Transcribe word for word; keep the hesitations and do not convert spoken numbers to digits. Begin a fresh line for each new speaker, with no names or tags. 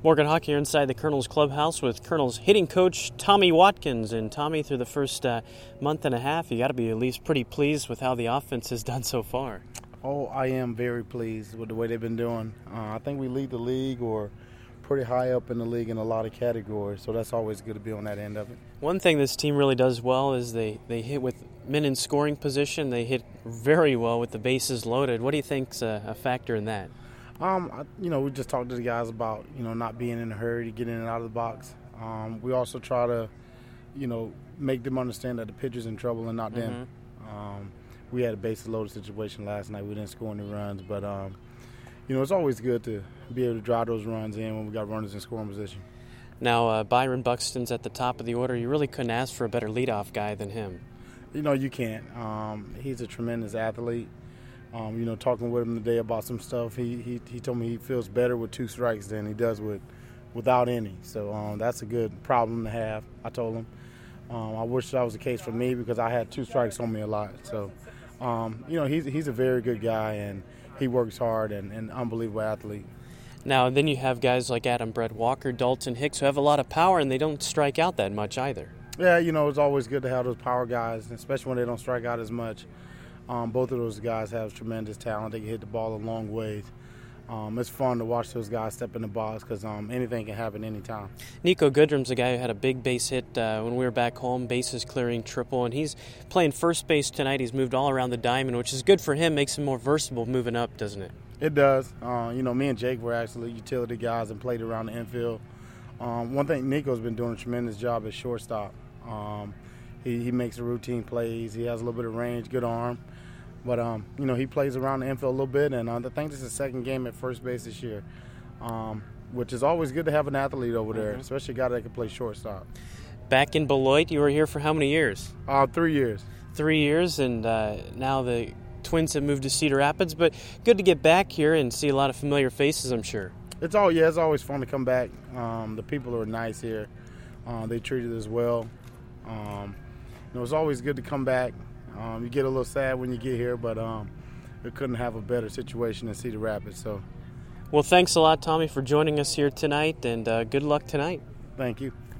Morgan Hawk here inside the Colonel's clubhouse with Colonel's hitting coach Tommy Watkins. And Tommy, through the first uh, month and a half, you got to be at least pretty pleased with how the offense has done so far.
Oh, I am very pleased with the way they've been doing. Uh, I think we lead the league or pretty high up in the league in a lot of categories, so that's always good to be on that end of it.
One thing this team really does well is they, they hit with men in scoring position. They hit very well with the bases loaded. What do you think's a, a factor in that?
Um, I, you know, we just talked to the guys about, you know, not being in a hurry to get in and out of the box. Um, we also try to, you know, make them understand that the pitcher's in trouble and not mm-hmm. them. Um, we had a bases loaded situation last night. We didn't score any runs, but, um, you know, it's always good to be able to drive those runs in when we got runners in scoring position.
Now, uh, Byron Buxton's at the top of the order. You really couldn't ask for a better leadoff guy than him.
You know, you can't. Um, he's a tremendous athlete. Um, you know, talking with him today about some stuff, he, he he told me he feels better with two strikes than he does with without any. So um, that's a good problem to have, I told him. Um, I wish that was the case for me because I had two strikes on me a lot. So, um, you know, he's, he's a very good guy, and he works hard and an unbelievable athlete.
Now, then you have guys like Adam Brett Walker, Dalton Hicks, who have a lot of power, and they don't strike out that much either.
Yeah, you know, it's always good to have those power guys, especially when they don't strike out as much. Um, both of those guys have tremendous talent. They can hit the ball a long ways. Um, it's fun to watch those guys step in the box because um, anything can happen anytime.
Nico Goodrum's a guy who had a big base hit uh, when we were back home, bases clearing triple, and he's playing first base tonight. He's moved all around the diamond, which is good for him, makes him more versatile moving up, doesn't it?
It does. Uh, you know, me and Jake were actually utility guys and played around the infield. Um, one thing, Nico's been doing a tremendous job at shortstop. Um, he, he makes the routine plays. He has a little bit of range, good arm. But, um, you know, he plays around the infield a little bit, and uh, I think this is the second game at first base this year, um, which is always good to have an athlete over there, mm-hmm. especially a guy that can play shortstop.
Back in Beloit, you were here for how many years?
Uh, three years.
Three years, and uh, now the Twins have moved to Cedar Rapids, but good to get back here and see a lot of familiar faces, I'm sure.
It's all yeah, it's always fun to come back. Um, the people are nice here. Uh, they treated us well. Um, you know, it's always good to come back. Um, you get a little sad when you get here, but um, we couldn't have a better situation in Cedar Rapids. So,
well, thanks a lot, Tommy, for joining us here tonight, and uh, good luck tonight.
Thank you.